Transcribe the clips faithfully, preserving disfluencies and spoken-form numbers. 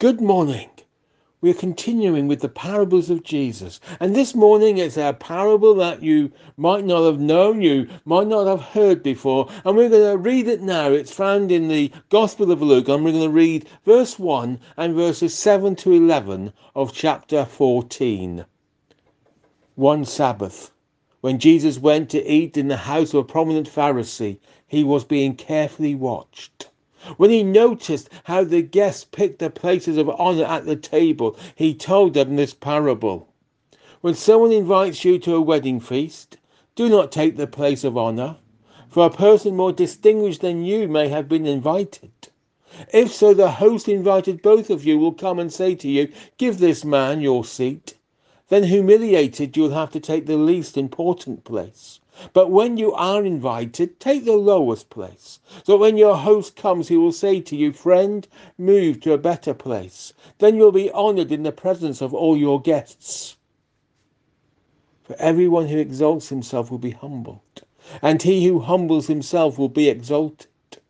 Good morning. We're continuing with the parables of Jesus. And this morning it's a parable that you might not have known, you might not have heard before. And we're going to read it now. It's found in the Gospel of Luke. And we're going to read verse one and verses seven to eleven of chapter fourteen. One Sabbath, when Jesus went to eat in the house of a prominent Pharisee, he was being carefully watched. When he noticed how the guests picked their places of honor at the table, he told them this parable. When someone invites you to a wedding feast, do not take the place of honor, for a person more distinguished than you may have been invited. If so, the host invited both of you will come and say to you, give this man your seat. Then humiliated, you'll have to take the least important place. But when you are invited, take the lowest place, so that when your host comes, he will say to you, friend, move to a better place. Then you'll be honored in the presence of all your guests. For everyone who exalts himself will be humbled, and he who humbles himself will be exalted.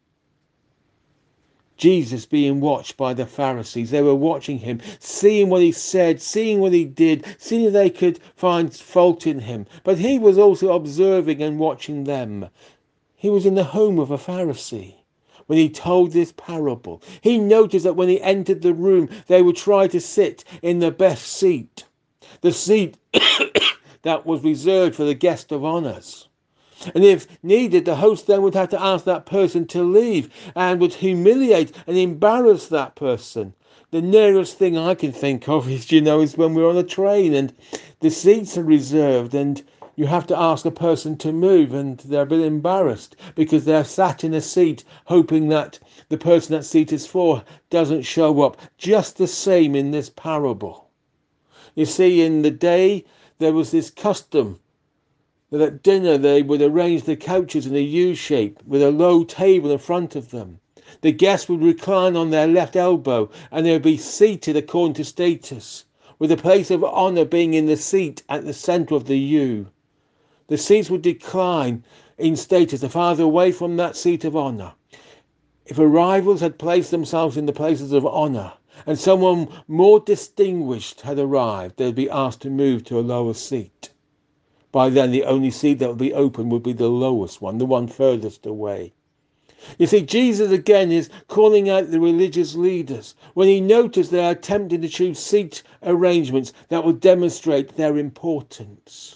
Jesus being watched by the Pharisees. They were watching him, seeing what he said, seeing what he did, seeing if they could find fault in him. But he was also observing and watching them. He was in the home of a Pharisee when he told this parable. He noticed that when he entered the room, they would try to sit in the best seat, the seat that was reserved for the guest of honors. And if needed, the host then would have to ask that person to leave and would humiliate and embarrass that person. The nearest thing I can think of is, you know, is when we're on a train and the seats are reserved and you have to ask a person to move and they're a bit embarrassed because they're sat in a seat hoping that the person that seat is for doesn't show up. Just the same in this parable. You see, in the day, there was this custom that at dinner they would arrange the couches in a U shape with a low table in front of them. The guests would recline on their left elbow and they would be seated according to status, with the place of honor being in the seat at the center of the U. The seats would decline in status the farther away from that seat of honor. If arrivals had placed themselves in the places of honor and someone more distinguished had arrived, they would be asked to move to a lower seat. By then, the only seat that would be open would be the lowest one, the one furthest away. You see, Jesus again is calling out the religious leaders when he noticed they are attempting to choose seat arrangements that will demonstrate their importance.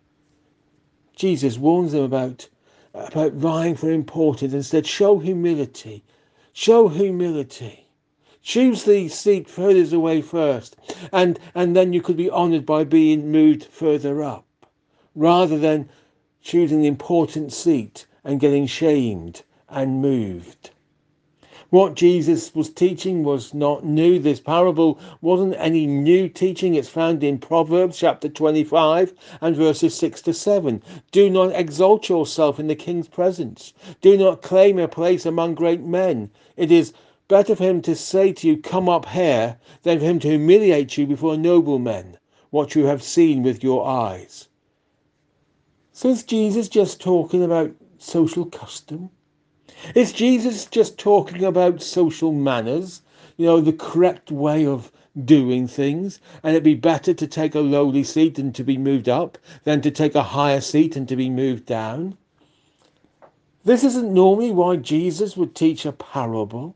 Jesus warns them about, about vying for importance and said, show humility, show humility. Choose the seat furthest away first, and, and then you could be honored by being moved further up, rather than choosing the important seat and getting shamed and moved. What Jesus was teaching was not new. This parable wasn't any new teaching. It's found in Proverbs chapter twenty-five and verses six to seven. Do not exalt yourself in the king's presence. Do not claim a place among great men. It is better for him to say to you, come up here, than for him to humiliate you before noblemen, what you have seen with your eyes. So is Jesus just talking about social custom? Is Jesus just talking about social manners? You know, the correct way of doing things? And it'd be better to take a lowly seat and to be moved up than to take a higher seat and to be moved down? This isn't normally why Jesus would teach a parable.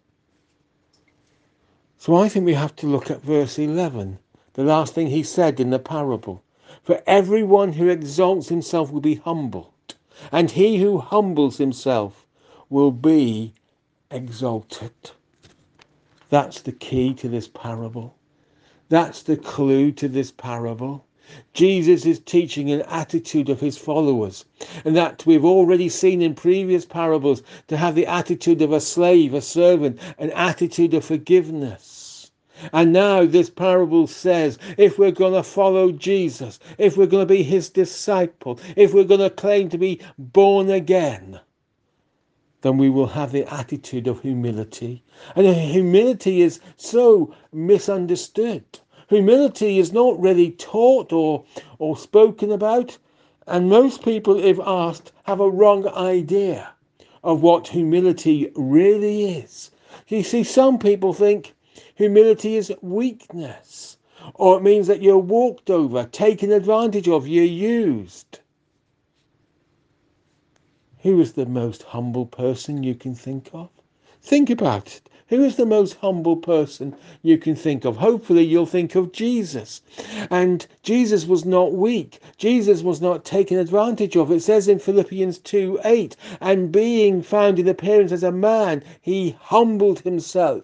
So I think we have to look at verse eleven, the last thing he said in the parable. For everyone who exalts himself will be humbled, and he who humbles himself will be exalted. That's the key to this parable. That's the clue to this parable. Jesus is teaching an attitude of his followers, and that we've already seen in previous parables, to have the attitude of a slave, a servant, an attitude of forgiveness. And now this parable says, if we're going to follow Jesus, if we're going to be his disciple, if we're going to claim to be born again, then we will have the attitude of humility. And humility is so misunderstood. Humility is not really taught or, or spoken about. And most people, if asked, have a wrong idea of what humility really is. You see, some people think Humility is weakness, or it means that you're walked over, taken advantage of, you're used. Who is the most humble person you can think of? Think about it. Who is the most humble person you can think of? Hopefully you'll think of Jesus. And Jesus was not weak. Jesus was not taken advantage of. It says in Philippians two eight, and being found in appearance as a man, he humbled himself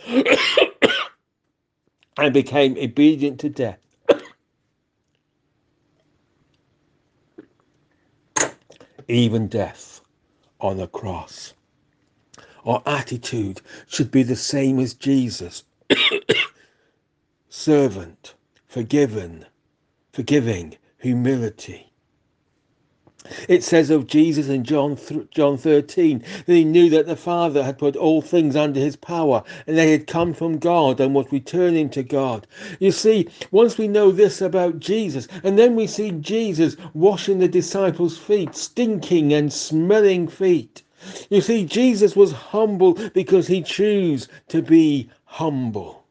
and became obedient to death, even death on a cross. Our attitude should be the same as Jesus. Servant, forgiven, forgiving, humility. It says of Jesus in John John thirteen that he knew that the Father had put all things under his power and they had come from God and was returning to God. You see, once we know this about Jesus, and then we see Jesus washing the disciples' feet, stinking and smelling feet. You see, Jesus was humble because he chose to be humble.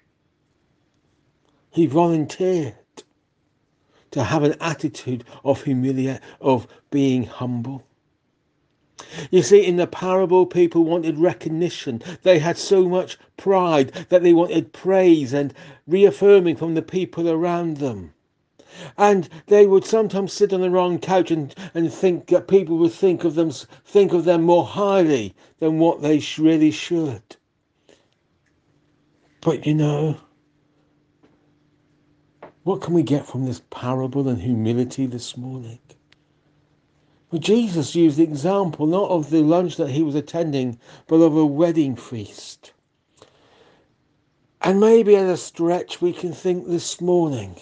He volunteered to have an attitude of humility, of being humble. You see, in the parable, people wanted recognition. They had so much pride that they wanted praise and reaffirming from the people around them. And they would sometimes sit on the wrong couch and, and think that people would think of them think of them more highly than what they really should. But you know, what can we get from this parable and humility this morning? Well, Jesus used the example not of the lunch that he was attending, but of a wedding feast. And maybe as a stretch we can think this morning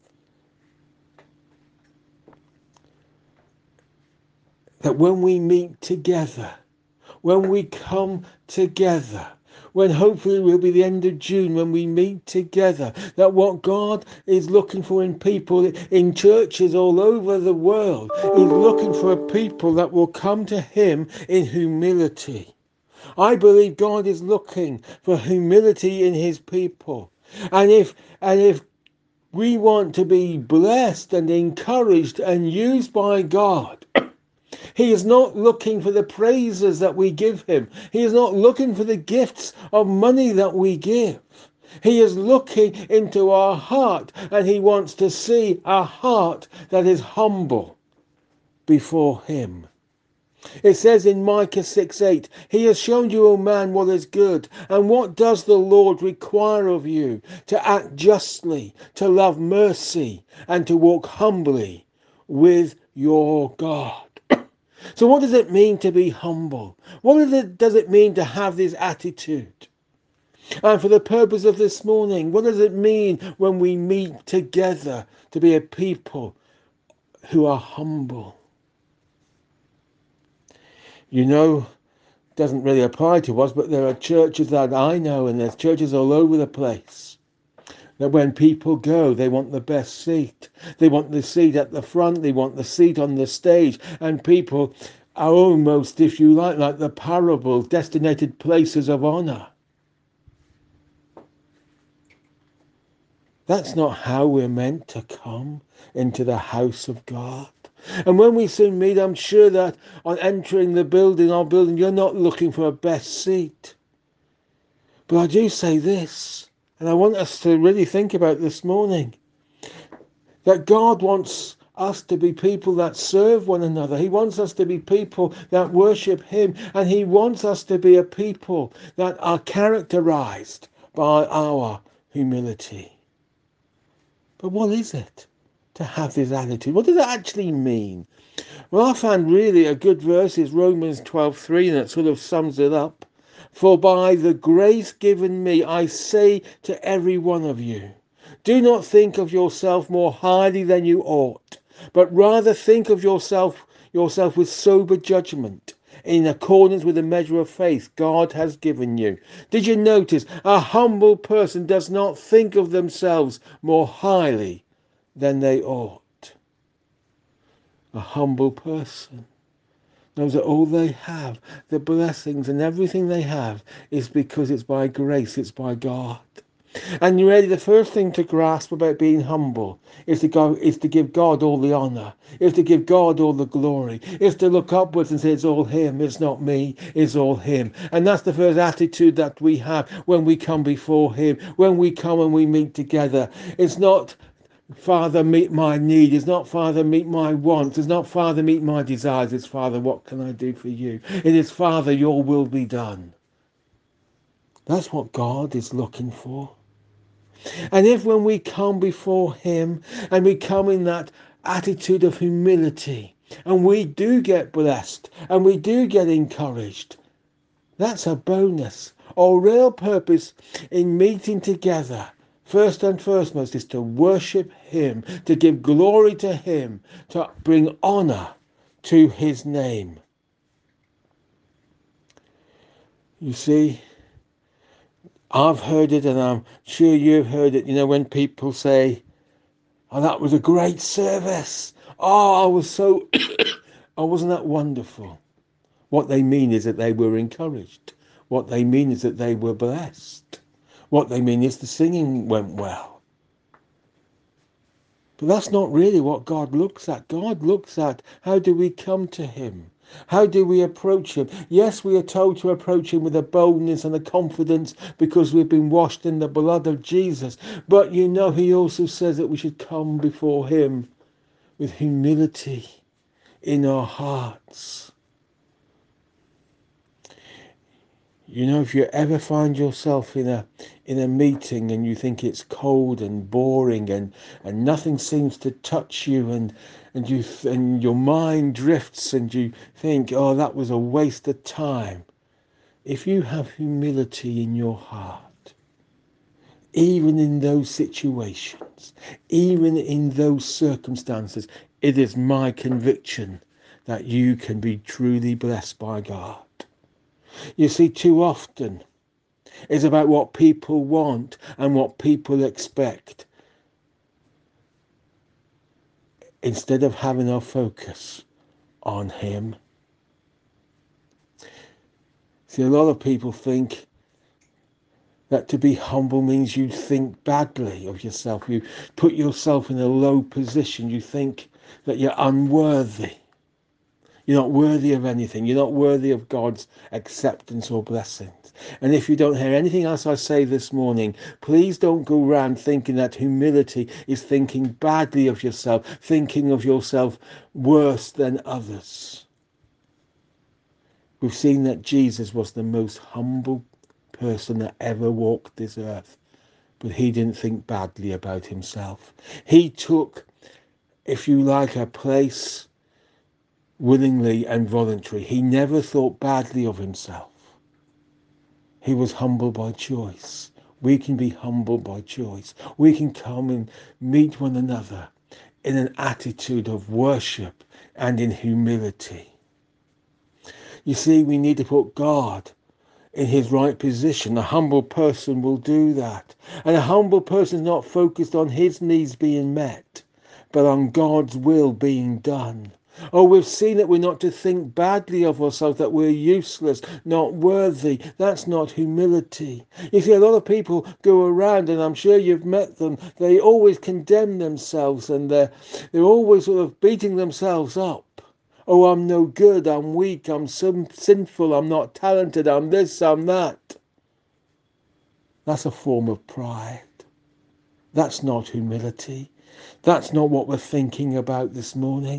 that when we meet together, when we come together, when hopefully it will be the end of June when we meet together, that what God is looking for in people, in churches all over the world, is looking for a people that will come to him in humility. I believe God is looking for humility in his people. And if and if we want to be blessed and encouraged and used by God, he is not looking for the praises that we give him. He is not looking for the gifts of money that we give. He is looking into our heart, and he wants to see a heart that is humble before him. It says in Micah six eight, he has shown you, O man, what is good. And what does the Lord require of you? To act justly, to love mercy, and to walk humbly with your God. So what does it mean to be humble? What does it, does it mean to have this attitude? And for the purpose of this morning, what does it mean when we meet together to be a people who are humble? You know, it doesn't really apply to us, but there are churches that I know, and there's churches all over the place, that when people go, they want the best seat. They want the seat at the front. They want the seat on the stage. And people are almost, if you like, like the parable, designated places of honor. That's not how we're meant to come into the house of God. And when we soon meet, I'm sure that on entering the building, our building, you're not looking for a best seat. But I do say this, and I want us to really think about this morning, that God wants us to be people that serve one another. He wants us to be people that worship him, and he wants us to be a people that are characterized by our humility. But what is it to have this attitude? What does it actually mean? Well, I found really a good verse is Romans twelve three, and it sort of sums it up. For by the grace given me, I say to every one of you, do not think of yourself more highly than you ought, but rather think of yourself yourself with sober judgment, in accordance with the measure of faith God has given you. Did you notice a humble person does not think of themselves more highly than they ought? A humble person knows that all they have, the blessings and everything they have, is because it's by grace, it's by God. And really, the first thing to grasp about being humble is to go, is to give God all the honour, is to give God all the glory, is to look upwards and say it's all Him, it's not me, it's all Him. And that's the first attitude that we have when we come before Him, when we come and we meet together. It's not, Father, meet my need. It's not, Father, meet my wants. It's not, Father, meet my desires. It's, Father, what can I do for you? It is, Father, your will be done. That's what God is looking for. And if when we come before Him and we come in that attitude of humility and we do get blessed and we do get encouraged, that's a bonus. Our real purpose in meeting together, first and firstmost, is to worship Him, to give glory to Him, to bring honour to His name. You see, I've heard it, and I'm sure you've heard it, you know, when people say, oh, that was a great service. Oh, I was so, oh, wasn't that wonderful? What they mean is that they were encouraged. What they mean is that they were blessed. What they mean is the singing went well. But that's not really what God looks at. God looks at, how do we come to Him? How do we approach Him? Yes, we are told to approach Him with a boldness and a confidence because we've been washed in the blood of Jesus. But you know, He also says that we should come before Him with humility in our hearts. You know, if you ever find yourself in a in a meeting and you think it's cold and boring and, and nothing seems to touch you and and you and your mind drifts and you think, oh, that was a waste of time. If you have humility in your heart, even in those situations, even in those circumstances, it is my conviction that you can be truly blessed by God. You see, too often it's about what people want and what people expect, instead of having our focus on Him. See, a lot of people think that to be humble means you think badly of yourself. You put yourself in a low position. You think that you're unworthy. You're not worthy of anything. You're not worthy of God's acceptance or blessings. And if you don't hear anything else I say this morning, please don't go around thinking that humility is thinking badly of yourself, thinking of yourself worse than others. We've seen that Jesus was the most humble person that ever walked this earth, but He didn't think badly about Himself. He took, if you like, a place willingly and voluntarily. He never thought badly of Himself. He was humble by choice. We can be humble by choice. We can come and meet one another in an attitude of worship and in humility. You see, we need to put God in His right position. A humble person will do that. And a humble person is not focused on his needs being met, but on God's will being done. Oh, we've seen that we're not to think badly of ourselves, that we're useless, not worthy. That's not humility. You see, a lot of people go around, and I'm sure you've met them, they always condemn themselves and they're, they're always sort of beating themselves up. Oh, I'm no good, I'm weak, I'm sin- sinful, I'm not talented, I'm this, I'm that. That's a form of pride. That's not humility. That's not what we're thinking about this morning.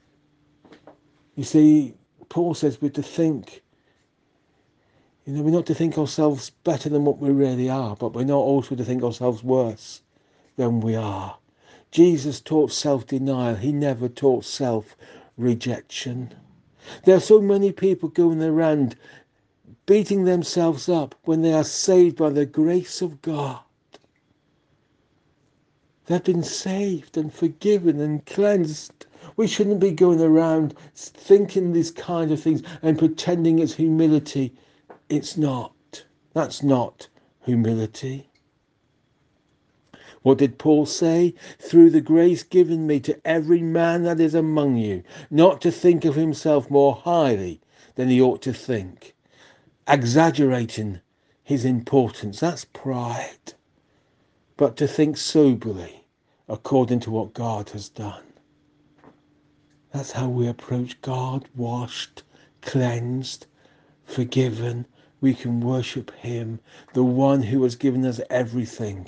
You see, Paul says we're to think, you know, we're not to think ourselves better than what we really are, but we're not also to think ourselves worse than we are. Jesus taught self-denial. He never taught self-rejection. There are so many people going around beating themselves up when they are saved by the grace of God. They've been saved and forgiven and cleansed. We shouldn't be going around thinking these kind of things and pretending it's humility. It's not. That's not humility. What did Paul say? Through the grace given me to every man that is among you, not to think of himself more highly than he ought to think, exaggerating his importance. That's pride. But to think soberly, according to what God has done. That's how we approach God, washed, cleansed, forgiven. We can worship him, the one who has given us everything.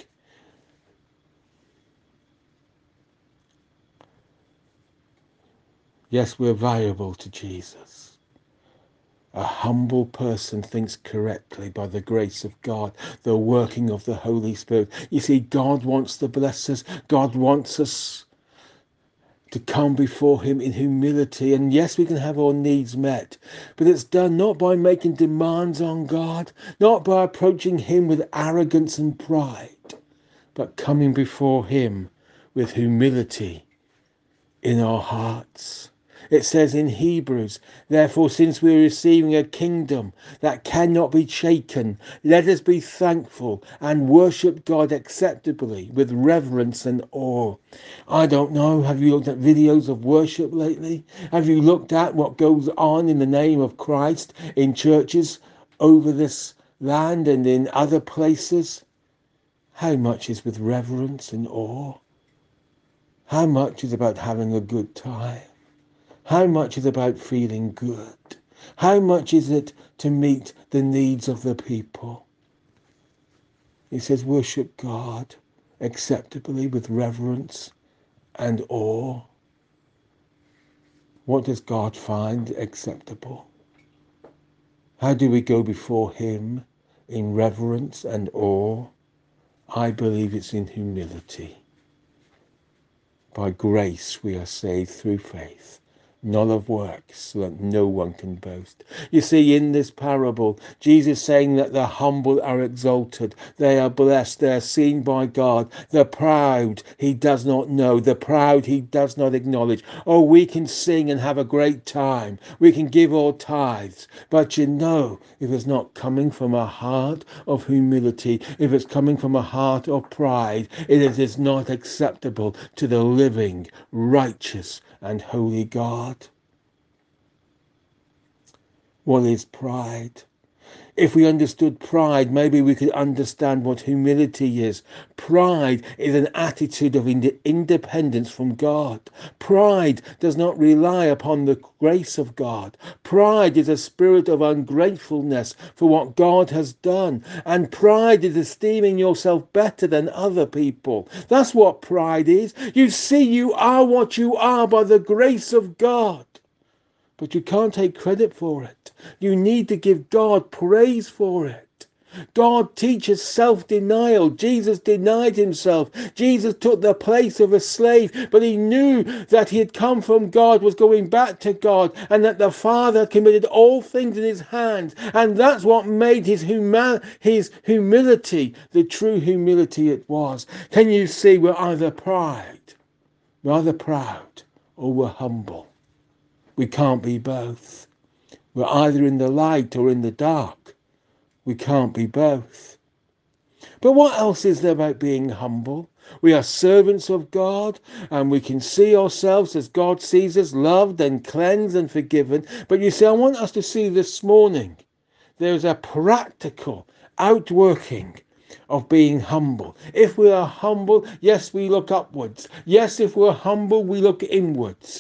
Yes, we're valuable to Jesus. A humble person thinks correctly by the grace of God, the working of the Holy Spirit. You see, God wants to bless us. God wants us to come before him in humility. And yes, we can have our needs met, but it's done not by making demands on God, not by approaching him with arrogance and pride, but coming before him with humility in our hearts. It says in Hebrews, therefore, since we are receiving a kingdom that cannot be shaken, let us be thankful and worship God acceptably with reverence and awe. I don't know, have you looked at videos of worship lately? Have you looked at what goes on in the name of Christ in churches over this land and in other places? How much is with reverence and awe? How much is about having a good time? How much is about feeling good? How much is it to meet the needs of the people? He says, worship God acceptably with reverence and awe. What does God find acceptable? How do we go before him in reverence and awe? I believe it's in humility. By grace we are saved through faith, not of works, so that no one can boast. You see, in this parable, Jesus saying that the humble are exalted, they are blessed, they are seen by God. The proud he does not know, the proud he does not acknowledge. Oh, we can sing and have a great time, we can give our tithes, but you know, if it's not coming from a heart of humility, if it's coming from a heart of pride, it is not acceptable to the living, righteous, and holy God. What is pride? If we understood pride, maybe we could understand what humility is. Pride is an attitude of ind- independence from God. Pride does not rely upon the grace of God. Pride is a spirit of ungratefulness for what God has done. And pride is esteeming yourself better than other people. That's what pride is. You see, you are what you are by the grace of God. But you can't take credit for it. You need to give God praise for it. God teaches self-denial. Jesus denied himself. Jesus took the place of a slave, but he knew that he had come from God, was going back to God, and that the Father committed all things in his hands. And that's what made his, huma- his humility the true humility it was. Can you see, we're either pride, we're either proud, or we're humble. We can't be both. We're either in the light or in the dark. We can't be both. But what else is there about being humble? We are servants of God, and we can see ourselves as God sees us, loved and cleansed and forgiven. But you see, I want us to see this morning, there's a practical outworking of being humble. If we are humble, yes, we look upwards. Yes, if we're humble, we look inwards.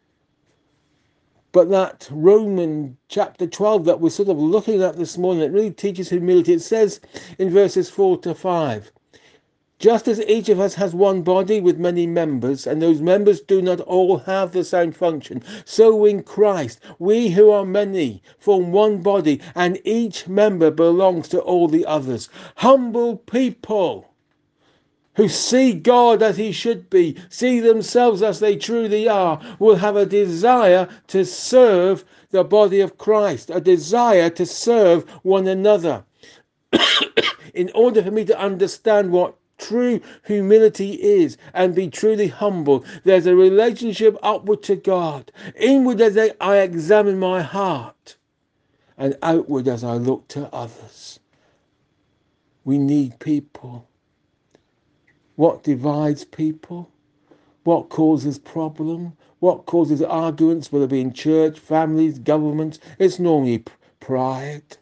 But that Roman chapter twelve that we're sort of looking at this morning, it really teaches humility. It says in verses four to five, just as each of us has one body with many members, and those members do not all have the same function, so in Christ, we who are many form one body, and each member belongs to all the others. Humble people who see God as he should be, see themselves as they truly are, will have a desire to serve the body of Christ, a desire to serve one another. In order for me to understand what true humility is and be truly humble, there's a relationship upward to God, inward as I examine my heart, and outward as I look to others. We need people What divides people? What causes problem? What causes arguments, whether it be in church, families, governments? It's normally pride.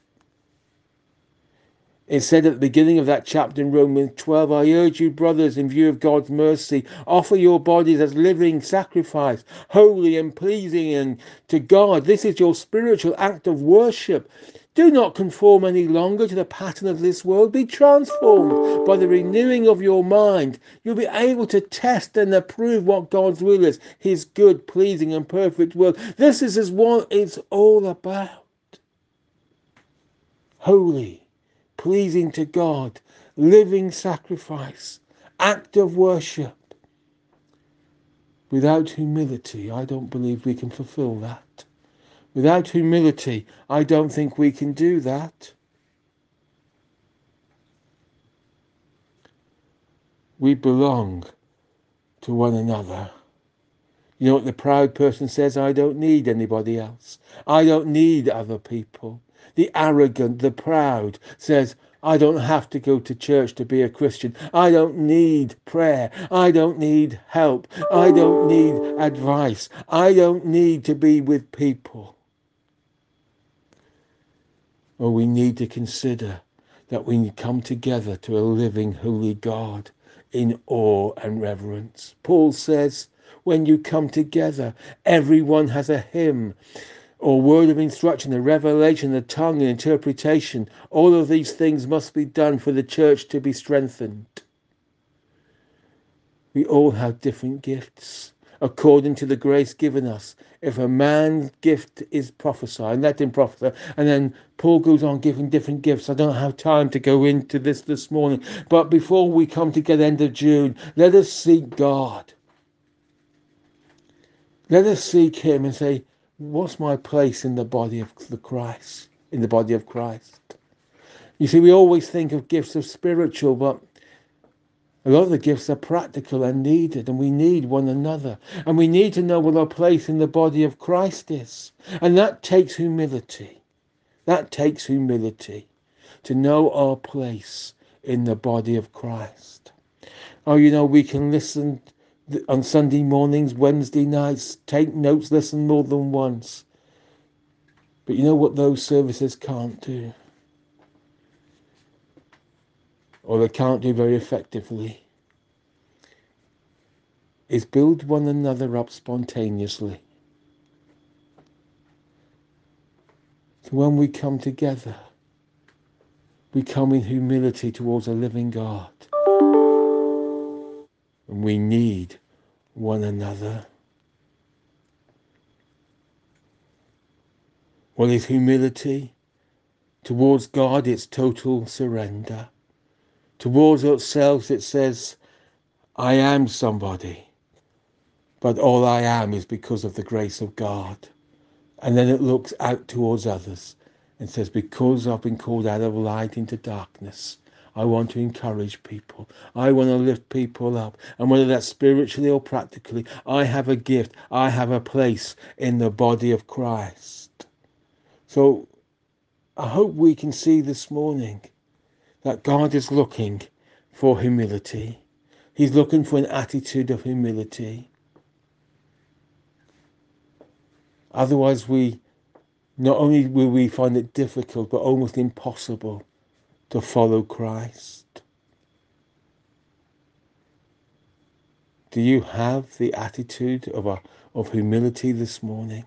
It said at the beginning of that chapter in Romans twelve, I urge you, brothers, in view of God's mercy, offer your bodies as living sacrifice, holy and pleasing to God. This is your spiritual act of worship. Do not conform any longer to the pattern of this world. Be transformed by the renewing of your mind. You'll be able to test and approve what God's will is, his good, pleasing, and perfect will. This is what it's all about. Holy, pleasing to God, living sacrifice, act of worship. Without humility, I don't believe we can fulfill that. Without humility, I don't think we can do that. We belong to one another. You know what the proud person says? I don't need anybody else. I don't need other people. The arrogant, the proud says, I don't have to go to church to be a Christian. I don't need prayer. I don't need help. I don't need advice. I don't need to be with people. Well, we need to consider that we come together to a living, holy God in awe and reverence. Paul says, when you come together, everyone has a hymn or word of instruction, a revelation, a tongue, an interpretation. All of these things must be done for the church to be strengthened. We all have different gifts according to the grace given us. If a man's gift is prophesying, let him prophesy. And then Paul goes on giving different gifts. I don't have time to go into this this morning. But before we come together end of June, let us seek God. Let us seek him and say, what's my place in the body of the Christ? In the body of Christ. You see, we always think of gifts of spiritual, but a lot of the gifts are practical and needed, and we need one another. And we need to know what our place in the body of Christ is. And that takes humility. That takes humility to know our place in the body of Christ. Oh, you know, we can listen on Sunday mornings, Wednesday nights, take notes, listen more than once. But you know what those services can't do? Or they can't do very effectively? Is build one another up spontaneously. So when we come together, we come in humility towards a living God. And we need one another. What is humility? Towards God, it's total surrender. Towards ourselves, it says, I am somebody, but all I am is because of the grace of God. And then it looks out towards others and says, because I've been called out of light into darkness, I want to encourage people. I want to lift people up. And whether that's spiritually or practically, I have a gift. I have a place in the body of Christ. So I hope we can see this morning that God is looking for humility. He's looking for an attitude of humility. Otherwise, we not only will we find it difficult, but almost impossible to follow Christ. Do you have the attitude of, a, of humility this morning?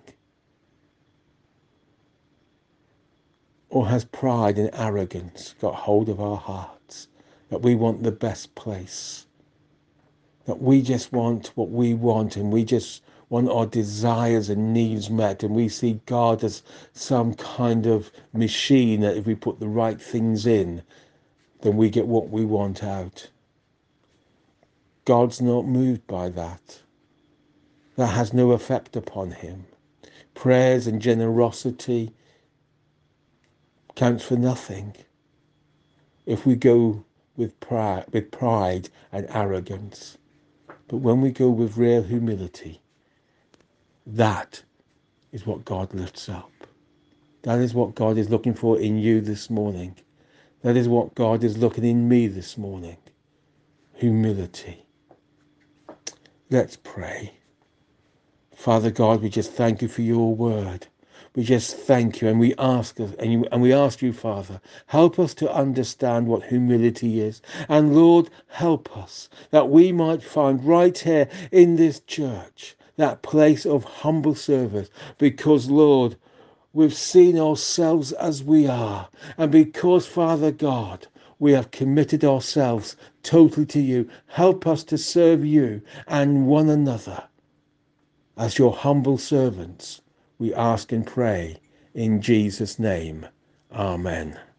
Or has pride and arrogance got hold of our hearts? That we want the best place? That we just want what we want and we just want our desires and needs met, and we see God as some kind of machine that if we put the right things in, then we get what we want out. God's not moved by that. That has no effect upon him. Prayers and generosity counts for nothing if we go with pride, with pride and arrogance. But when we go with real humility, that is what God lifts up. That is what God is looking for in you this morning. That is what God is looking in me this morning. humility. Let's pray. Father God, we just thank you for your word. We just thank you, and we ask us, and, you, and we ask you, Father, help us to understand what humility is. And Lord, help us that we might find right here in this church that place of humble service, because Lord, we've seen ourselves as we are, and because, Father God, we have committed ourselves totally to you. Help us to serve you and one another as your humble servants. We ask and pray in Jesus' name. Amen.